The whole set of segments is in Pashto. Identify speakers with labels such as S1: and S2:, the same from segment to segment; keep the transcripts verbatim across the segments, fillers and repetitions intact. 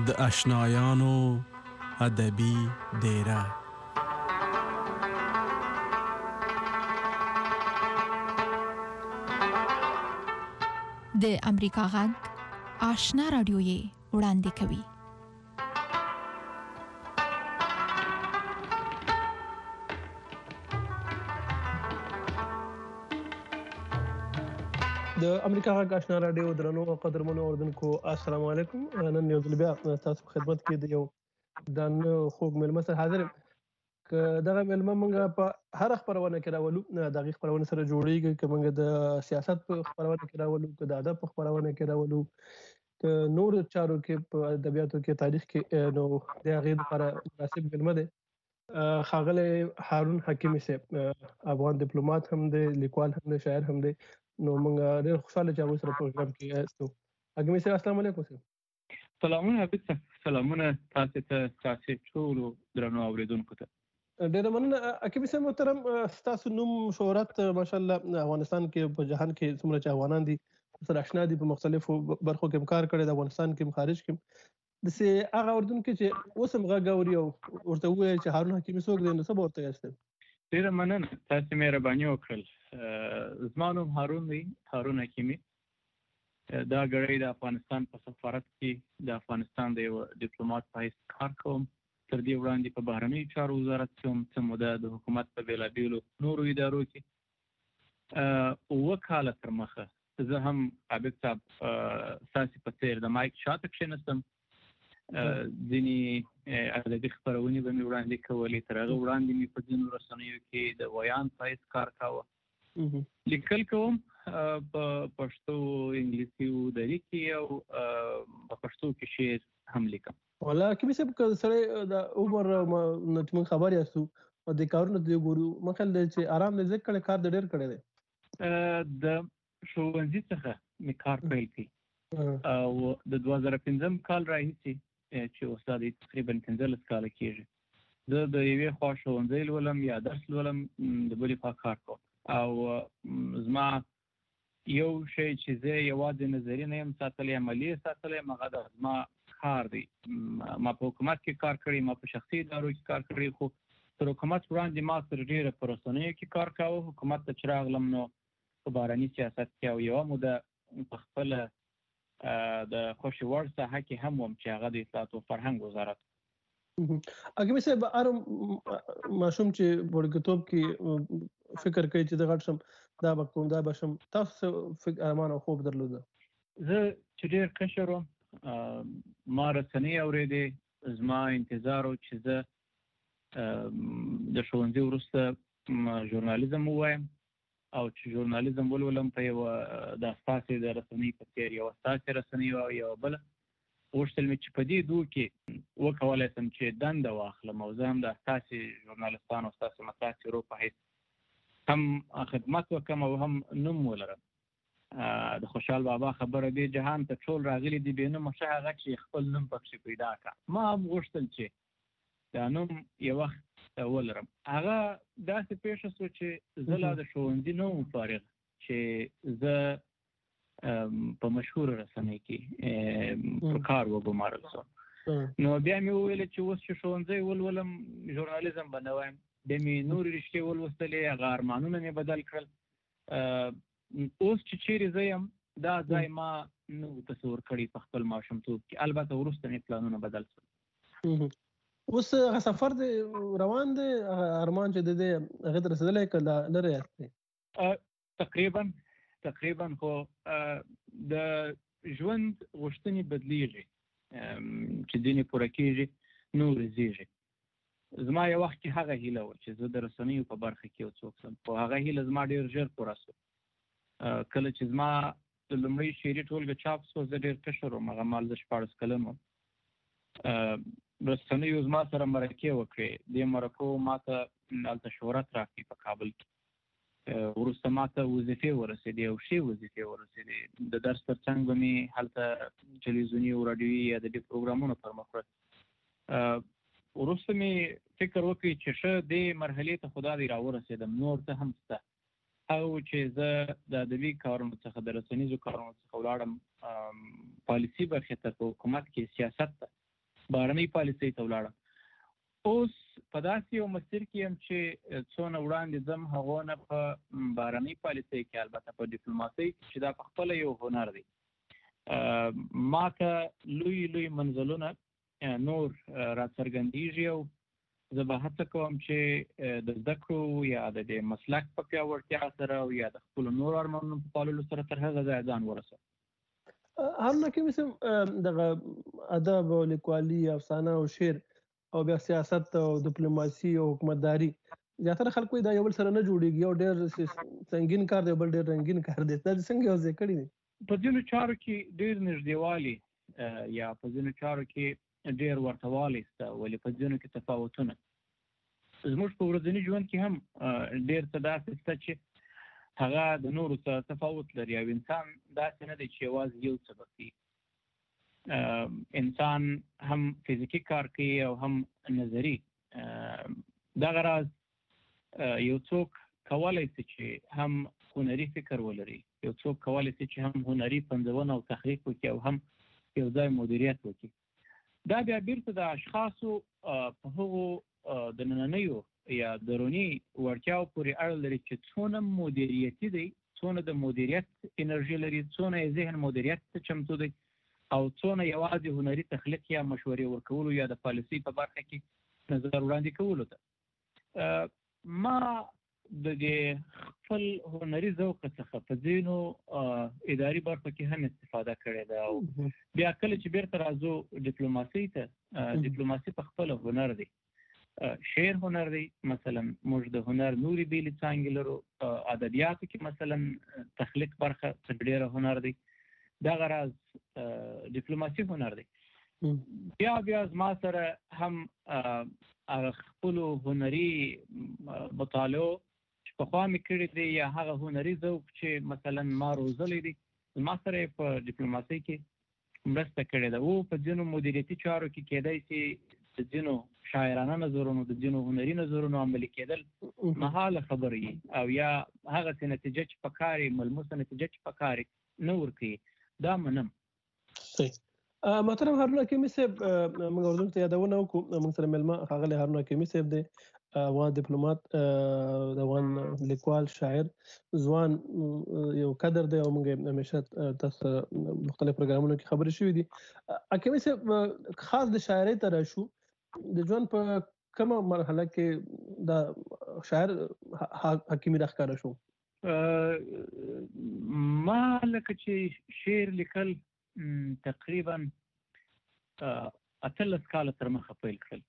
S1: د آشنایانو ادبي دیره.
S2: د امریکا غږ آشنا رادیو یې وړاندې کوي.
S3: د امریکا غږ آشنا رادیو درنو او قدرمنو اوردونکو السلام علیکم. نن یو ځل بیا تاسو په خدمت کې د یو د خوږ مېلمه سره حاضر یم. که دغه مېلمه موږ په هر خپرونه کې راولو، د هغې خپرونه سره جوړېږي. که موږ د سیاست په خپرونه کې راولو، که د ادب په خپرونه کې راولو، که نورو چارو کې په ادبیاتو کې، تاریخ کې، نو د هغې لپاره مناسب مېلمه دی. ښاغلی هارون حکیمي صاحب افغان ډیپلومات هم دی، لیکوال هم دی، شاعر هم دی. نو موږ ډېر خوشحاله چې هغوی سره پروګرام کې یاستو. حکیمي صاحب السلام علیکم صاحب.
S4: سلامونه حبیب صاحب. سلامونه تاسو ته، تاسو ټولو درنو اورېدونکو ته.
S3: ډېره مننه حکیمي صاحب محترم. ستاسو نوم شهرت ماشاءالله افغانستان کې، په جهان کې څومره چې افغانان دي سره اشنا دي، په مختلفو برخو کې هم کار کړی د افغانستان کې هم خارج کې هم. داسې هغه اورېدونکي چې اوس هم غږ اوري او ورته ووایي چې هارون حکیمي څوک دی، نو څه به ورته وایاست؟
S4: ډېره مننه، تاسو مهرباني وکړل. زما نوم هارون دی، هارون حکیمي. دا ګړی د افغانستان په سفارت کې د افغانستان د یو ډیپلومات په حیث کار کوم. تر دې وړاندې په بهرنیو چارو وزارت کې هم څه موده د حکومت په بېلابېلو نورو ادارو کې اووه کاله تر مخه زه هم عابد صاحب ستاسې په څېر د مایک شاته کښېنستم. ځینې ادبي خپرونې به مې وړاندې کولې. تر هغه وړاندې مې په ځینو رسنیو کې د ویان په حیث کار کاوه. لیکل کوم په پښتو، انګلیسي او دری کې، او په پښتو کې شعر هم لیکم. والله حکیمي صاحب، که سړی د عمر نه چې موږ خبر یاستو او د کارونو ته ګورو، ما خیال دی چې ارام دی ځکه کړی، کار دی ډېر کړی دی. د ښوونځي څخه مې کار پیل کړی او د دوه زره پنځم کال راهیسې چې استاد یې تقریبا پنځلس کاله کېږي، زه د یوې خوا ښوونځی لولم یا درس لولم، د بلې خوا کار کوم. او زما یو شی چې زه یوازې نظري نه یم ساتلی، عملي یې ساتلی یم، هغه د زما کار دی. ما په حکومت کې کار کړی، ما په شخصي ادارو کې کار کړی، خو تر حکومت وړاندې ما تر ډېره په رسنیو کې کار کاوه. حکومت ته چې راغلم نو په بهرني سیاست کې او یوه موده په خپله د خوښې وړ ساحه کې هم وم چې هغه د اطلاعات و فرهنګ وزارت. حکیمي صاحب، هر ماشوم چې په وړکتوب کې فکر کوي چې زه غټ شم، دا به کوم، دا به شم. تاسو څه فکر، ارمان او خوب درلوده؟ زه چې ډېر کشر وم، ما رسنۍ اورېدې. زما انتظار و چې زه د ښوونځي وروسته ژورنالیزم ووایم او چې ژورنالیزم ولولم په یوه د ستاسې د رسنۍ په څېر، یوه ستاسې رسنۍ او یوه بله. غوښتل مې چې په دې دوه کې وکولی شم چې دنده واخلم او زه هم د ستاسې ژورنالستانو او ستاسې متاثرو په حیث هم خدمت وکړم او هم نوم ولرم. د خوشحال بابا خبره دی، جهان ته ټول راغلي دي بې نومه، ښه هغه چې خپل نوم پکښې پیدا کړه. ما هم غوښتل چې دا نوم یو وخت ولرم. هغه داسې پېښه شوه چې زه لا د ښوونځي نه وم فارغ چې زه په مشهوره رسنۍ کې په کار وګمارل شوم. نو بیا مې وویل چې اوس چې ښوونځی ولولم ژورنالیزم به نه وایم. بیا مې نورې رشتې ولوستلې، هغه ارمانونه مې بدل کړل. اوس چې چیرې زه یم، دا ځای ما نه و تصور کړی په خپل ماشومتوب کې. البته وروسته مې پلانونه بدل شول. اوس هغه سفر دی روان دی، ارمان چې د دې هغې ته رسېدلی که لا لرې یاست دی؟ تقریبا تقریبا خو د ژوند غوښتنې بدلیږي، چې ځینې پوره کېږي، نورې زیږي. زما یو وخت کې هغه هیله وه چې زه د رسنیو په برخه کې یو څوک شم، خو هغه هیله زما ډېر ژر پوره شوه. کله چې زما د لومړۍ شعري ټولګه چاپ شوه، زه ډېر کشر وم، هغه مهال زه شپاړس کلن وم. رسنیو زما سره مرکې وکړې. دې مرکو ما ته هلته شهرت راکړي په کابل کې. وروسته ما ته وظیفې ورسېدې او ښې وظیفې ورسېدې. د درس تر څنګ به مې هلته تلویزیوني او راډیوي ادبي پروګرامونه پر مخ کړل. وروسته مې فکر وکړ چې ښه دې مرحلې ته خو دا دی راورسېدم، نور څه هم شته. هغه و چې زه د ادبي کارونو څخه، د رسنیزو کارونو څخه ولاړم پالیسي برخې ته، په حکومت کې سیاست ته. بهرنۍ پالیسۍ ته ولاړم. اوس په داسې یو مسیر کې یم چې څونه وړاندې ځم هغو نه په بهرنۍ پالیسۍ کې، البته په ډیپلوماسۍ کې چې دا په خپله یو هنر دی. ما ته لوی لوی منزلونه نور راڅرګندېږي او زه به هڅه کوم چې د زده کړو یا د دې مسلک په پیاوړتیا سره او یا د خپلو نورو ارمانونو په پاللو سره تر هغه ځایه ځان ورسوم.
S3: هارون حکیمي صاحب، دغه ادب او لیکوالي، افسانه او شعر او بیا سیاست او ډیپلوماسي او حکومتداري، زیاتره خلک وایي دا یو بل سره نه جوړېږي، یو ډېر سنګین کار دی، بل ډېر رنګین کار دی. دا څنګه یو ځای کړي دي؟
S4: په ځینو چارو کې ډېر نږدېوالي یا په ځینو چارو کې ډېر ورته والی شته، ولې په ځینو کې تفاوتونه. زموږ په ورځني ژوند کې هم ډېر څه داسې شته چې هغه د نورو سره تفاوت لري او انسان داسې نه دی چې یوازې یو څه به کوي. انسان هم فزیکي کار کوي او هم نظري. دغه راز یو څوک کولی شي چې هم هنري فکر ولري، یو څوک کولی شي چې هم هنري پنځونه او تحقیق وکړي او هم یو ځای مدیریت وکړي. دا بیا بیرته د اشخاصو په هغو د نننیو یا دروني وړتیاو پورې اړه لري چې څونه مدیریتي دی، څونه د مدیریت انرژي لري، څونه یې ذهن مدیریت ته چمتو دی او څونه یوازې هنري تخلیق یا مشورې ورکولو یا د پالیسۍ په برخه کې نظر وړاندې کولو ته. ما د دې خپل هنري ذوق څخه په ځینو اداري برخو کې هم استفاده کړې ده او بیا کله چې بیرته راځو ډیپلوماسۍ ته، ډیپلوماسي په خپله هنر دی. شعر هنر دی، مثلا موږ د هنر نورې بیلې څانګې لرو. ادبیاتو کې مثلا تخلیق برخه ډېره هنر دی. دغه راز ډیپلوماسي هنر دی. بیا بیا زما سره هم هغه خپلو هنري مطالعو چې پخوا مې کړي دي یا هغه هنري ذوق چې مثلا ما روزلی دی، زما سره یې په ډیپلوماسۍ کې مرسته کړې ده. او په ځینو مدیریتي چارو کې کېدای شي د ځینو شاعرانه نظرونو، د ځینو هنري نظرونو عملي کېدل محاله خبره وي او یا هغسې نتیجه چې پکار یې، ملموسه نتیجه چې پکار یې نه ورکوي. دا منم.
S3: صحیح. محترم هارون حکیمي صاحب، موږ اردن ته یادونه وکړو، موږ سره مېلمه ښاغلی هارون حکیمي صاحب دی، افغان ډیپلومات، د افغان لیکوال، شاعر، ځوان یو قدر دی او موږ همیشه تاسو مختلف پروګرامونو کې خبرې شوي دي. حکیمي صاحب، خاص د شاعرۍ ته راشو، د ژوند په کومه مرحله کې دا شاعر حکیمي راښکاره شو؟
S4: ما لکه چې شعر لیکل تقریبا اتلس کاله تر مخه پیل کړل.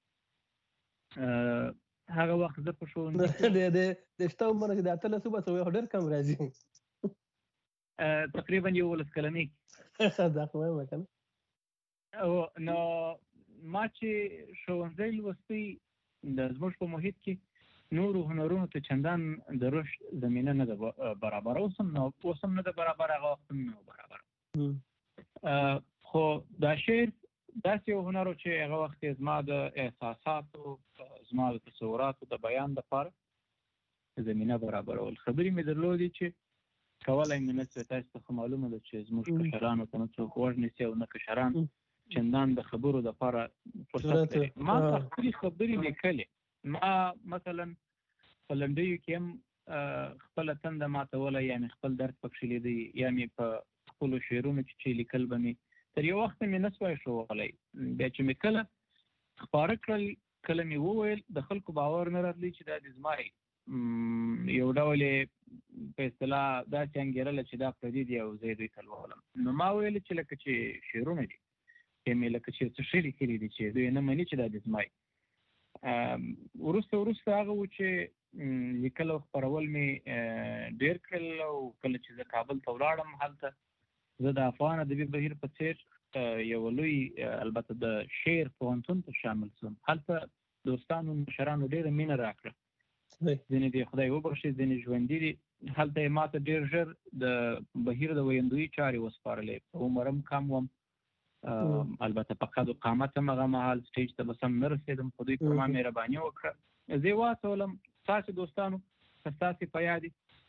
S4: هغه وخت زه په ښوونځي
S3: د شته عمر کې د اتلسو به څه ډېر کم راځي،
S4: تقریبا یولس کلنۍ.
S3: دا خو وایم که
S4: نه. نو ما چې ښوونځی لوستی، د زموږ په محیط کې نورو هنرونو ته چندان د رشد زمینه نه ده برابره. اوس هم اوس هم نه ده برابره، هغه وخت هم نه برابره. خو دا شعر داسې یو هنر و چې هغه وخت یې زما د احساساتو، زما د تصوراتو د بیان دپاره زمینه برابرول. خبرې مې درلودې چې کولی مې نه شوې. تاسو ته خو معلومه ده چې زموږ کشرانو ته نه څوک غوږ نیسي او نه کشران چندان د خبرو دپاره فرصت لري. ما خپلې خبرې لیکلې. ما مثلا په لنډیو کې هم خپله تنده ماتوله، یا مې خپل درد پکښې لیدی، یا مې په خپلو شعرونو کې چې لیکل به مې تر یو وخته مې نه سوای ښوولی. بیا چې مې کله خپاره کړل، کله مې وویل، د خلکو باور نه راتلی چې دا د زما یو ډول یې په اصطلاح داسې انګېرله چې دا پردي دي او زه یې دوی ته لولم. نو ما ویل چې لکه چې شعرونه دي، یا مې لکه چې څه ښه لیکلي دي چې دوی نه مني چې دا د زما. وروسته وروسته هغه و چې لیکل او خپرول مې ډېر کړل او کله چې زه کابل ته ولاړم، هلته زه د افغان ادبي بهیر په څېر یو لوی، البته د شعر پوهنتون ته شامل شوم. هلته دوستانو مشرانو ډېره مینه راکړه. ځینې دې خدای وبخښي، ځینې ژوندي دي. هلته یې ماته ډېر ژر د بهیر د ویندویي چارې وسپارلې. په عمر هم کم وم، البته په قد و قامت هم هغه مهال سټیج ته به سم نه رسېدم، خو دوی پر ما مهرباني وکړه. زه یې واچولم. ستاسې دوستانو که ستاسې په یاد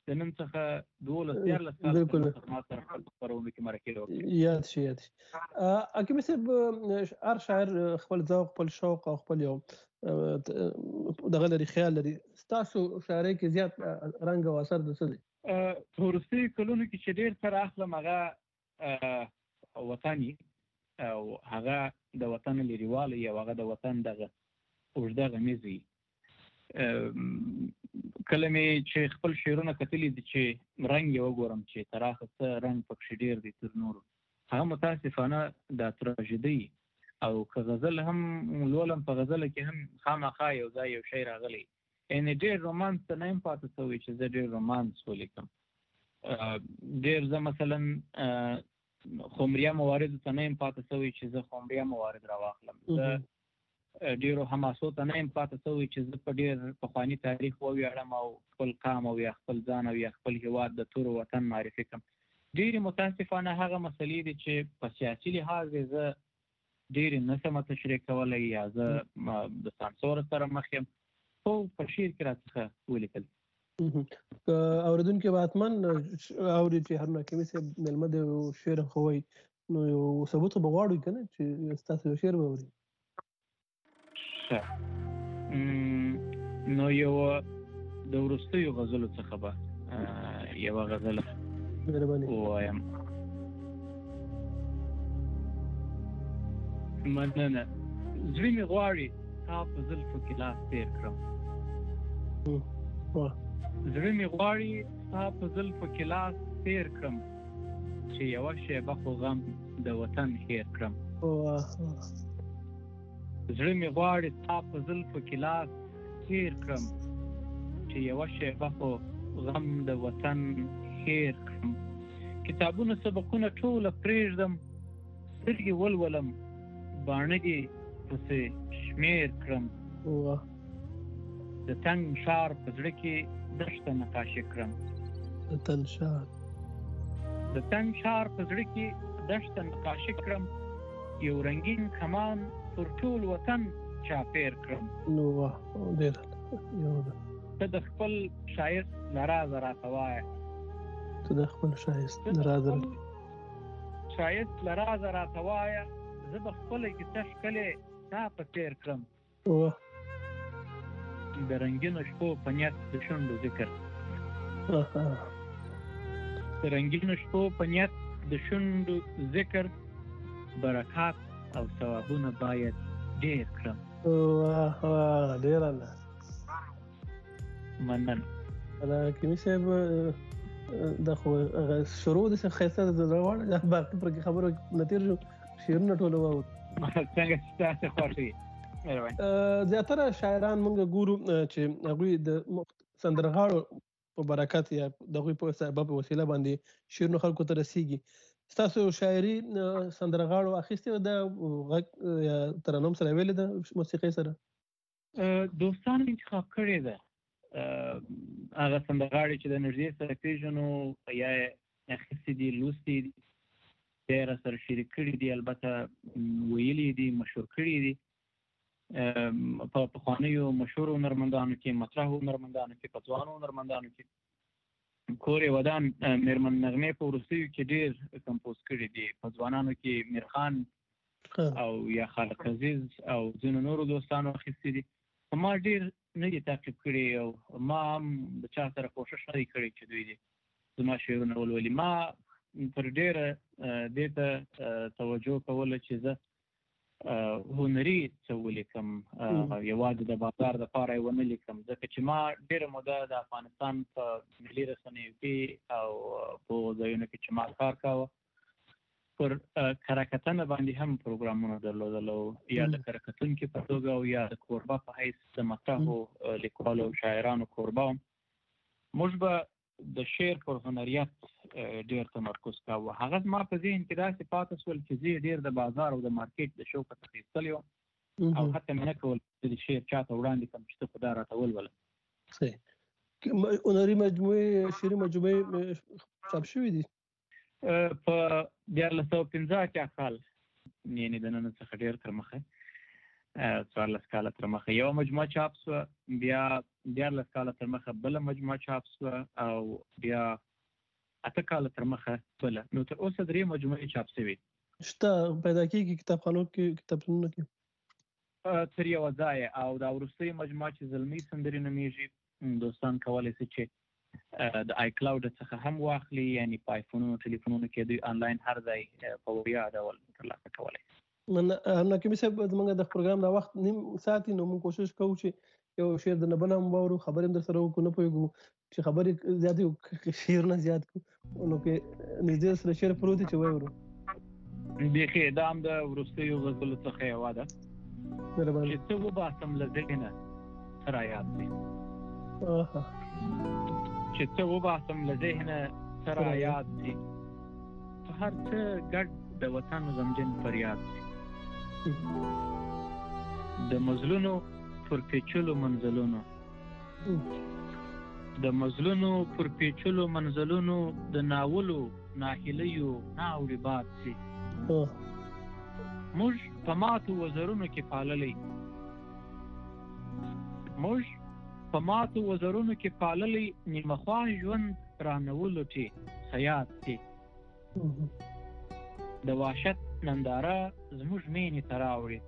S4: د نن څخه دولس دیارلس کاله
S3: بالکل.
S4: څخه ما سره خپل خپرونو کې مرکې وکړې.
S3: یاد شي یاد شي. حکیمي صاحب هر شاعر خپل ذوق خپل شوق او خپل یو دغه لري خیال لري. ستاسو شاعرۍ کې زیات رنګ او اثر د څه دی؟
S4: په وروستیو کلونو کې چې ډېر سره اخلم هغه وطني او هغه د وطن لرېوالی او هغه د وطن دغه اوږده غمیز وي. کله مې چې خپل شعرونه کتلي دي چې رنګ یې وګورم چې تر اخره څه رنګ پکښې ډېر دی تر نورو، هغه متاسفانه دا تراژیدي. او که غزل هم لولم په غزله کې هم خامخا یو ځای یو شی راغلی، یعنې ډېر رومانس ته نه یم پاتې شوی چې زه ډېر رومانس ولیکم. ډېر زه مثلا خمریه مواردو ته نه یم پاتې شوی چې زه خمریه موارد راواخلم. زه ډېرو حماسو ته نه یم پاتې شوی چې زه په ډېر پخواني تاریخ وویاړم او خپل قام او یا خپل ځان او یا خپل هېواد د تورو وطن معرفي کړم. ډېرې متاسفانه هغه مسلې دي چې په سیاسي لحاظ یې زه ډېرې نه شم تشریح کولی یا زه د سانسور سره مخ یم، خو په شعر کې راڅخه ولیکل.
S3: که اورېدونکي به حتما اوري چې هارون حکیمي صاحب مېلمه دی او شعر ښووي، نو یو ثبوت خو به غواړو که نه چې ستاسو یو شعر به اوري.
S4: نو یو د وروستیو غزلو څخه به یوه غزله ووایم. مننه. زړه مې غواړي تا په زلفو کې لاس تېر کړم، زړه مې غواړي تا په زلفو کې لاس تېر کړم، چې یوه شیبه خو غم د وطن هېر کړم. زړه مې غواړي تا په زلفو کې لاس تېر کړم، چې یوه شیبه خو غم د وطن هېر کړم. کتابونه سبقونه ټوله پرېږدم، سترګې ولولم باڼه دې پسې شمېر کړم. د تنګ ښار په زړه کې دښته نقاشي کړم،
S3: د تنګ ښار
S4: د تنګ ښار په زړه کې دښته نقاشي کړم، یو رنګین کمان پر ټول وطن چاپېر کړم.
S3: نو ډېر
S4: ته د خپل ښایست له رازه راته وایه،
S3: ته د خپل ښایست له رازه
S4: ښایست له رازه راته وایه، زه به خپله کیسه ښکلې تا په څېر کړم. د رنګینو شپو په نیت د شونډو ذکر، د رنګینو شپو په نیت د شونډو ذکر، برکات او ثوابونه باید ډېر کړم.
S3: ډېر الله
S4: مننه.
S3: حکیمي صاحب دا خو شروع داسې ښایسته ده، زړه غواړي دا باقي پر کې خبرو نه تېر شو، شعرونه ټول واورو.
S4: څنګه چې تاسې خوښ وي.
S3: زیاتره شاعران موږ ګورو چې هغوی د سندرغاړو په برکت یا د هغوی په سبب وسیله باندې شعرونه خلکو ته رسېږي. ستاسو شاعري سندرغاړو اخیستې ده، غږ یا ترنم سره ویلې ده موسیقۍ سره؟
S4: دوستانو انتخاب کړې ده. هغه سندرغاړي چې د نږدې سره پېژنو یا یې اخیستې دي، لوستي دي، یا یې راسره شریک کړي دي، البته ویلي دي، مشهور کړي دي. په پخوانیو مشهورو هنرمندانو کې، مطرحو هنرمندانو کې، په ځوانو هنرمندانو کې کورې ودان مېرمن نغمې په وروستیو کې ډېر کمپوز کړي دي. په ځوانانو کې میرخان او یا خالق عزیز او ځینو نورو دوستانو اخیستي دي. ما ډېر نه دي تعقیب کړي او ما هم د چا سره کوښښ نه دی کړی چې دوی دي زما شعرونه ولولي. ما پر ډېره دې ته توجه کوله چې زه هنري څه ولیکم، یوازې د بازار دپاره یې ونه لیکم، ځکه چې ما ډېره موده د افغانستان په ملي رسنیو کې او په هغو ځایونو کې چې ما کار کاوه پر کره کتنه باندې هم پروګرامونه درلودل، او یا د کره کتونکي په توګه او یا د کوربه په حیث د مطرحو لیکوالو او شاعرانو کوربه وم. موږ به د شعر پر هنریت ډېر تمرکز کاوه. هغه زما په ذهن کې داسې پاتې شول چې زه ډېر د بازار او د مارکیټ د شوقه څخه ایستلی وم او حتی مې نه کول چې د شعر چا ته وړاندې کړم چې ته خو دا راته ولوله.
S3: صحیح. هنري مجموعې، شعري مجموعې چاپ شوي دي
S4: په دیارلس سوه پنځه اتیا کال، یعنې د نن څخه ډېر تر مخه، څوارلس کاله تر مخه یوه مجموعه چاپ شوه، بیا دیارلس کاله تر مخه بله مجموعه چاپ شوه او بیا اته کاله تر مخه بله. نو تر اوسه درې مجموعې چاپ شوي
S3: شته پیدا کېږي کتابخانو کې کتابتونونو کې
S4: تر یوه ځایه. او دا وروستۍ مجموعه چې زلمي سندرې نومیږي، دوستان کولی شي چې د آی کلاود څخه هم واخلي، یعنی په آیفونونو ټلیفونونو کې دوی آنلاین هر ځای په وړیا ډول ترلاسه کولی.
S3: نقیبي صاحب زموږ د پروګرام دا وخت نیم ساعت نو موږ کوشش کوو چې یو شعر د نه بل هم واورو، خبرې هم در سره وکړو، نه پوهېږو چې خبرې زیاتې وکړو شعرونه زیات کړو، نو کې نږدې سره شعر پروت دی چې واورو.
S4: بیخي دا هم د وروستیو غزلو څخه یوه ده چې څه وباسم له ذهنه څه رایاد دی، چې څه وباسم له ذهنه څه رایاد دی، په هر څه ګډ د وطن غمجن فریاد دی، د مزلونو پر پیچلو منزلونو د مزلونو پر پیچلو منزلونو د ناولو ناهیلیو ناوړي باد سي. موږ په ماتو وزرونو کې پاللی موږ په ماتو وزرونو کې پاللی نیمه خوا ژوند رانولو چې خیاط سي. د وحشت ننداره زموږ مینې ته راوړي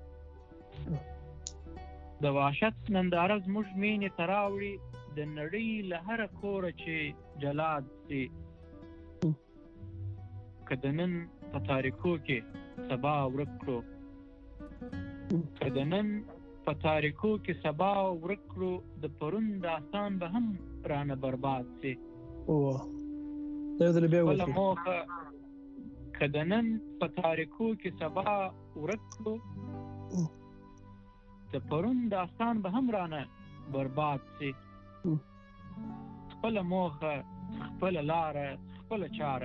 S4: د وحشت ننداره زموږ مینې ته راوړي د نړۍ له هره کوره چې جلاد سي. که د نن په تاریکو کې سبا ورک کړو که د نن په تاریکو کې سبا ورک کړو د پرون داستان به هم رانه برباد سي. خپله موخه که د نن په تاریکو کې سبا ورک کړو د پرون داستان به هم رانه برباد سي. خپله موخه خپله لاره خپله چاره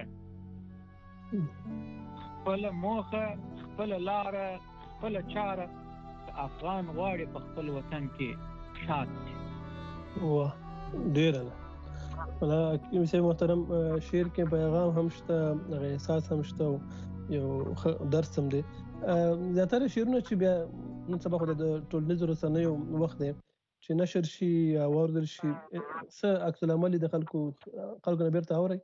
S4: خپله موخه خپله لاره خپله چاره افغان غواړي په خپل وطن کې شاد شي.
S3: واه ډېره ده. حکیم صاحب محترم، شعر کې پیغام هم شته، هغه احساس هم شته، یو درس هم دی. زیاتره شعرونه چې بیا نن سبا خو د ټولنیزو رسنیو وخت دی چې نشر شي یا واورېدل شي، څه عکس العمل د خلکو خلکو نه بیرته اورئ؟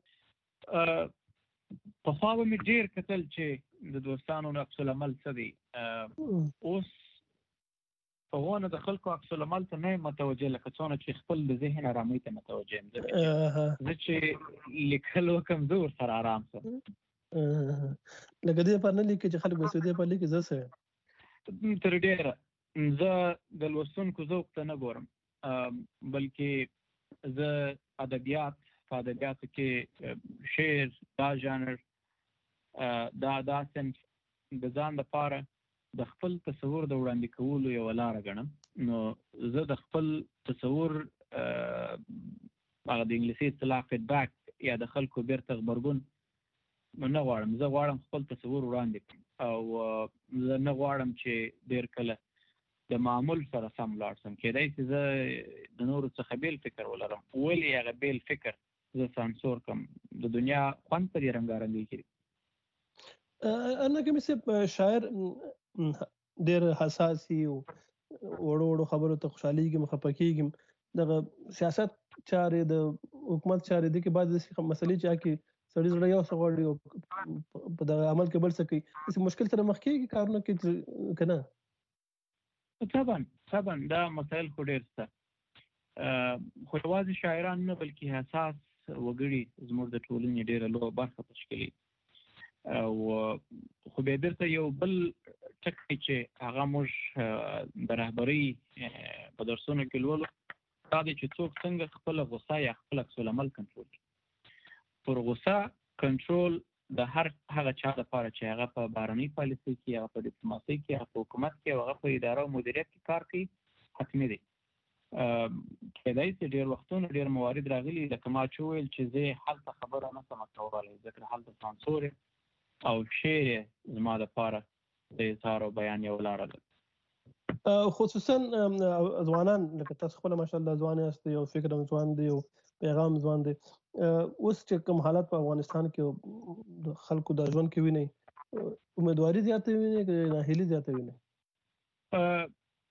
S4: پخوا به مې ډېر کتل چې د دوستانو عکس العمل څه دی. اوس په ونه د خلکو عکس العمل ته نه یم متوجه، لکه څونه چې خپل د ذهن ارامۍ ته متوجه یم. زه چې لیکل وکړم زه ورسره ارام شم.
S3: لکه دې لپاره نه لیکي چې خلک به دې لپاره لیکي، زه څه
S4: تر ډېره زه د لوستونکو ذوق ته نه ګورم، بلکې زه ادبیات په ادبیاتو کې شعر دا ژانر دا دا صنف د ځان لپاره د خپل تصور د وړاندې کولو یوه لاره ګڼم. نو زه د خپل تصور هغه د انګلیسي اصطلاح فیډبیک یا د خلکو بیرته غبرګون نه غواړم. زه غواړم خپل تصور وړاندې کړم او زه نه غواړم چې ډېر کله د معمول سره سم ولاړ شم. کېدای شي زه د نورو څخه بیل فکر ولرم، ولې هغه بیل فکر زه سانسور کړم. د دنیا خوند په دې رنګارنګۍ کې دی.
S3: نقیب صاحب شاعر ډېر حساسي او وړو وړو خبرو ته خوشحالېږي، خفه کېږي. دغه سیاست چارې د حکومت چارې دې کې بعضې داسې مسلې چې هغه کې سړي زړه یو څه غواړي او په دغه عمل کې بل څه کوي، داسې مشکل سره مخ کېږي کارونه کې که نه؟
S4: طبعا طبعا دا مسایل خو ډېر شته، خو یوازې شاعران نه بلکې حساس وګړي زموږ د ټولنې ډېره لویه برخه تشکیلوي. او خو بیا بیرته یو بل ټکی چې هغه موږ د رهبرۍ په درسونو کې لولو دا دی چې څوک څنګه خپله غوسه یا خپل عکس العمل کنټرول کړي. پر غوسه کنټرول د هر هغه چا لپاره چې هغه په بهرنۍ پالیسۍ کې، هغه په ډیپلوماسۍ کې، هغه په حکومت کې، هغه په اداره او مدیریت کې کار کوي حتمي دی. کېدای شي ډېر وختونه ډېر موارد راغلي لکه ما چې وویل چې زه هلته خبره نه شم کولی ځکه هلته سانسور او شعر زما لپاره د اظهار او بیان یو لاره ده.
S3: خصوصا ځوانان لکه تاسو خپله ماشاءالله ځوان یاست، یو فکر هم ځوان دی، یو پیغام ځوان دی. اوس چې کوم حالات په افغانستان کې د خلکو د ژوند کې وینئ، امیدواري زیاته وینئ که ناهیلي زیاته وینئ؟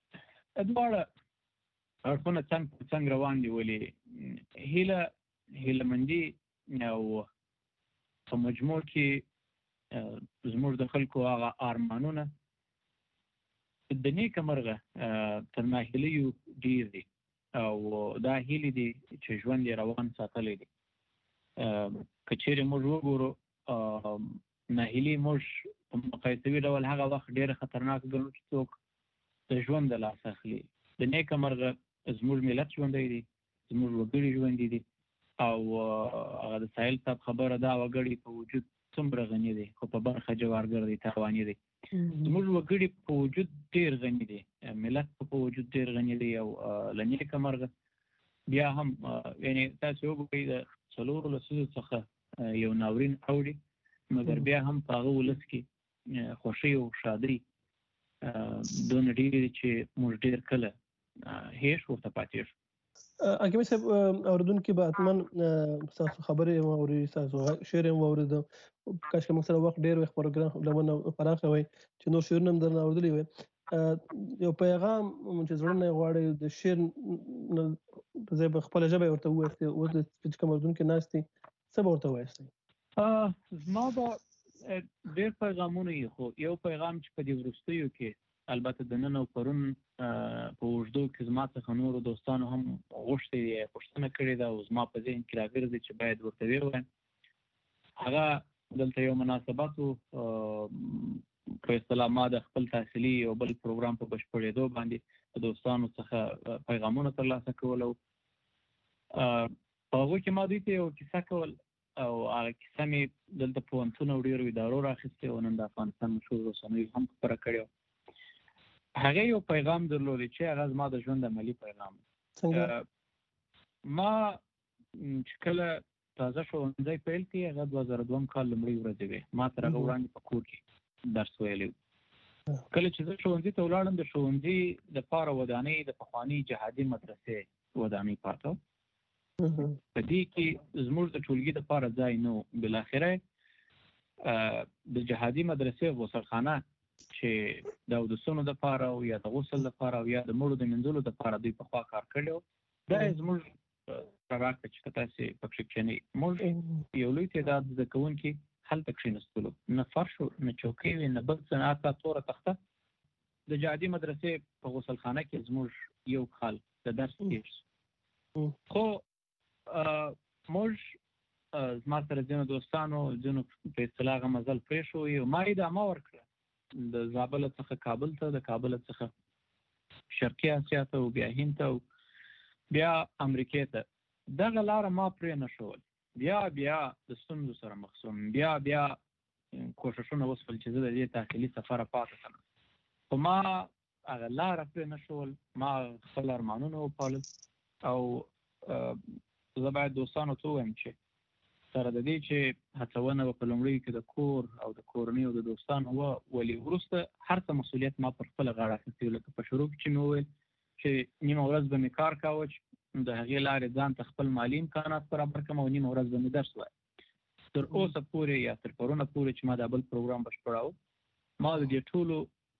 S4: دواړه اړخونه څنګ په څنګ روان دي. ولې هیله هیلهمندي او په مجموع کې زموږ د خلکو هغه ارمانونه د نیکه مرغه تر ناهیلیو ډېر دي او دا هیلې دي چې ژوند یې روان ساتلی دی. که چیرې موږ وګورو ناهیلي موږ په مقایسوي ډول هغه وخت ډېره خطرناکه ګڼو چې څوک د ژوند د لاسه اخلي. د نیکه مرغه زموږ ملت ژوندی دی، زموږ وګړي ژوندي دي او هغه د ساحل صاحب خبره دا وګړي په وجود څومره غني دي خو په برخه جوارګر دی، تاواني دی. زموږ وګړي په وجود ډېر غني دي، ملت په وجود ډېر غني دی او له نیکه مرغه بیا هم یعنې تاسې وګورئ د څلورو لسیزو څخه یو ناورین اوړي مګر بیا هم په هغه ولس کې خوښۍ او شادۍ دونه ډېرې دي چې موږ ډېر کله هېښ ورته پاتې شو.
S3: حکیمي صاحب اورېدونکي به حتما ستاسو خبرې هم واوري، ستاسو شعر هم واورېده. کاشکې موږ سره وخت ډېر وي پروګرام لمنه پراخه وی چې نور شعرونه هم درنه اورېدلي وي. یو پیغام چې زړه نه یې غواړي د شعر په ځای به خپله ژبه یې ورته ووایاستئ، اوس چې کوم اورېدونکي ناست دي څه به ورته ووایاستئ؟
S4: زما به ډېر پیغامونه وي خو یو پیغام چې په دې وروستیو کې البته د نن او پرون په اوږدو کې زما څخه نورو دوستانو هم غوښتې دي پوښتنه کړې ده او زما په ذهن کې راګرځي چې باید ورته ووایم. هغه دلته یو مناسبت و، په اصطلاح ما د خپل تحصیلي یو بل پروګرام په بشپړېدو باندې د دوستانو څخه پیغامونه ترلاسه کول او په هغو کې ما دوی ته یو کیسه کول او هغه کیسه مې دلته پوهنتون او ډېرو ادارو راخیستې او نن د افغانستان مشهورو رسنیو هم خپره کړې. هغه یو پیغام درلودی چې هغه زما د ژوند عملي پیغام. ما چې کله تازه ښوونځی پیل کړي هغه دوه زره دوم کال لومړۍ ورځې وې. ما تر هغه وړاندې په کور کې درس ویلی و. کله چې زه ښوونځي ته ولاړم د ښوونځي دپاره ودانۍ د پخوانۍ جهادي مدرسې ودانۍ پاته وه. په دې کې زموږ د ټولګي دپاره ځای نه و. بالاخره د جهادي مدرسې غسلخانه چې د اودسونو دپاره او یا د غسل دپاره او یا د مړو د مینځلو دپاره دوی پخوا کار کړی و. دا یې زموږ راکړه چې که تاسې پکښې کښېنئ. موږ یو لوی تعداد زده کوونکي هلته کښېنستلو، نه فرش و نه چوکۍ وې نه بل څه، نه حتی توره تخته. د جهادي مدرسې په غسلخانه کې زموږ یو کال د درس تېر شو. خو موږ زما سره ځینو دوستانو ځینو په اصطلاح هغه مزل پرېښوی او ما ادامه ورکړه د زابله څخه کابل ته، د کابله څخه شرقي اسیا ته او بیا هند ته او بیا امریکې ته. دغه لاره ما پرې نه ښول. بیا بیا د ستونزو سره مخ شوم، بیا بیا کوښښونه وشول چې زه د دې تحصیلي سفره پاتې شم. خو ما هغه لاره پرې نه ښول، ما خپل ارمانونه وپالل او زه باید دوستانو ته ووایم چې سره د دې چې هڅونه به په لومړیو کې د کور او د کورنۍ او د دوستانو وه، ولې وروسته هر څه مسؤلیت ما پر خپله غاړه اخیستی و. لکه په شروع کې چې مې وویل چې نیمه ورځ به مې کار کاوه چې د هغې لارې ځان ته خپل مالي امکانات برابر کړم او نیمه ورځ به مې درس وایه. تر اوسه پورې یا تر پرونه پورې چې ما دا بل پروګرام بشپړاوه ما د دې ټولو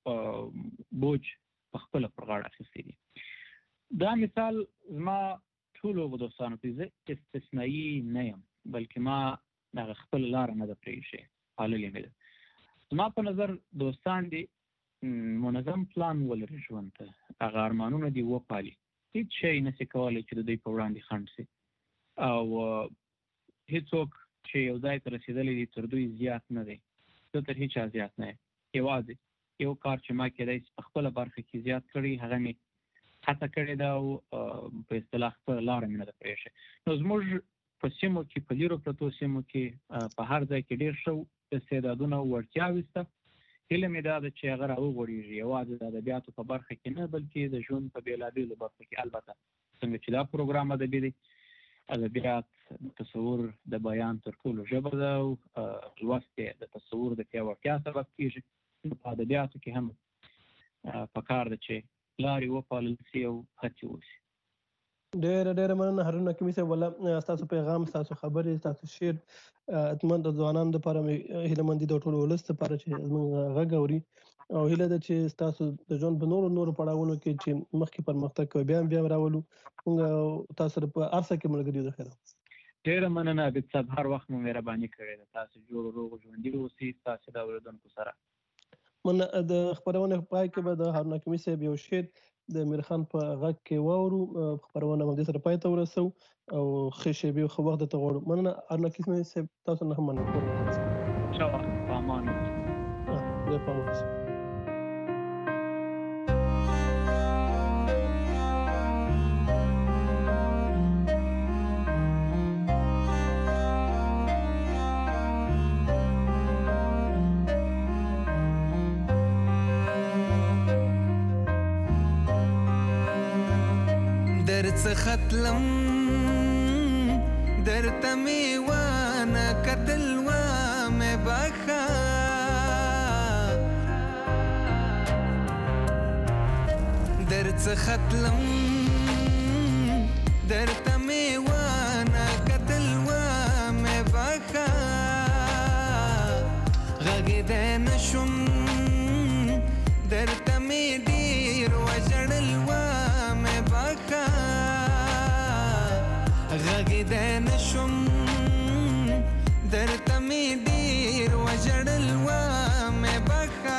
S4: بوج په خپله پر غاړه اخیستی دي. دا مثال زما ټولو دوستانو ته زه استثنایي نه یم، بلکې ما دغه خپله لاره نه ده پرېښې، پاللې مې ده. زما په نظر دوستان دې منظم پلان ولري ژوند ته، هغه ارمانونه دې وپالي. هېڅ شی نشي کولی چې د دوی په وړاندې خنډ شي او هېڅوک چې یو ځای ته رسېدلی دی تر دوی زیات نه دی. زه تر هېچا زیات نه یم. یوازې یو کار چې ما کېدی شي په خپله برخه کې زیات کړی هغه مې هڅه کړې ده او په اصطلاح خپله لاره مې نه ده پرېښې. نو زموږ په سیمو کې په لیرو پرتو سیمو کې په هر ځای کې ډېر ښه استعدادونه او وړتیاوې شته. هیله مې دا ده چې هغه راوغوړېږي، یوازې د ادبیاتو په برخه کې نه بلکې د ژوند په بېلابېلو برخو کې. البته څنګه چې دا پروګرام ادبي دی، ادبیات د تصور د بیان تر ټولو ژبه ده او لوست یې د تصور د پیاوړتیا سبب کېږي. نو په ادبیاتو کې هم پکار ده چې لارې وپالل شي او هڅې وشي.
S3: ډېر ډېر مننه هارون حکیمي صاحب، والله ستاسو پیغام، ستاسو خبرې، ستاسو شعر اتمن د ځوانانو لپاره مې هیله مند دي، د ټولو ولس لپاره چې زموږ غږ اوري، او هیله ده چې ستاسو د ژوند په نورو نورو پړاوونو کې چې مخکې پرمختګ کوي بیا هم بیا هم راولو. موږ تاسو سره په هر څه کې ملګري یو. د خیره
S4: ډېره مننه عابد صاحب، هر وخت مو مهرباني کړې ده. تاسو جوړ روغ ژوندي اوسئ ستاسو د اورېدونکو سره.
S3: من د خبرونه پای کې به د هارون حکیمي صاحب یو شعر د میر خان په غږ کې واورو. خبرونه موږ دې سره پای ته ورسو او ښه شیبې او ښه وخت درته غواړو. مننه هارون حکیمي صاحب، تاسو نه هم مننه.
S4: ښه وخت، په امان اوسئ.
S3: ډېر په امان اوسئ.
S5: ختلم درته می وانه کتل وامه بخا درته ختلم درته می وانه کتل وامه بخا غږیدی نشم درته می ډیر وژړل وامه بخا غږیدی نشم درته مې ډېر وژړل وامې بخښه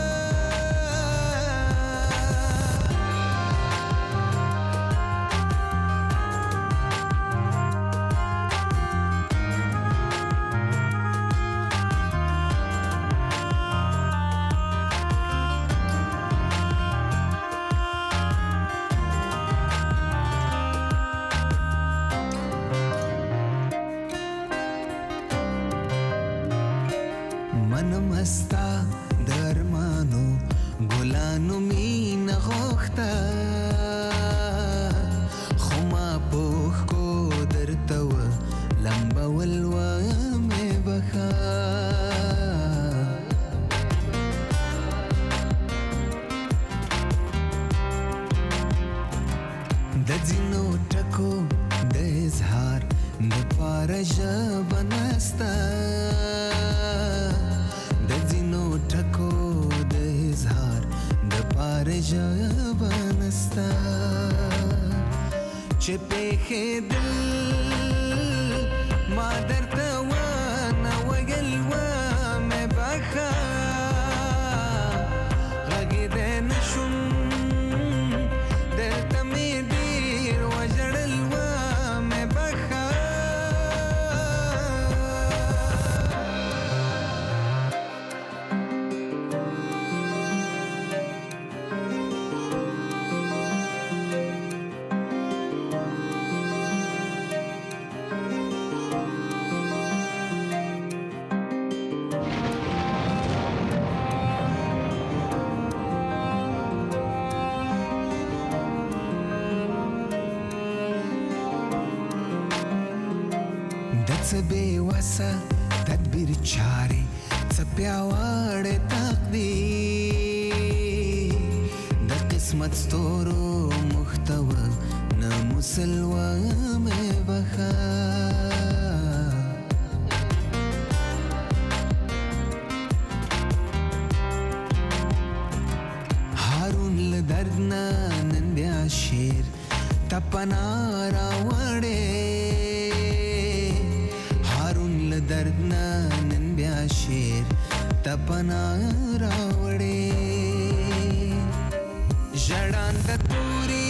S5: څه بې وسه تدبیر چارې څه پیاوړی تقدیر د قسمت ستورو محتوه نه مسلوه مې بخه هارون له درد نه نن بیا شعر ته پناه راوړې درد نه نن بیا شعر ته پناه راوړې ژړانده تورې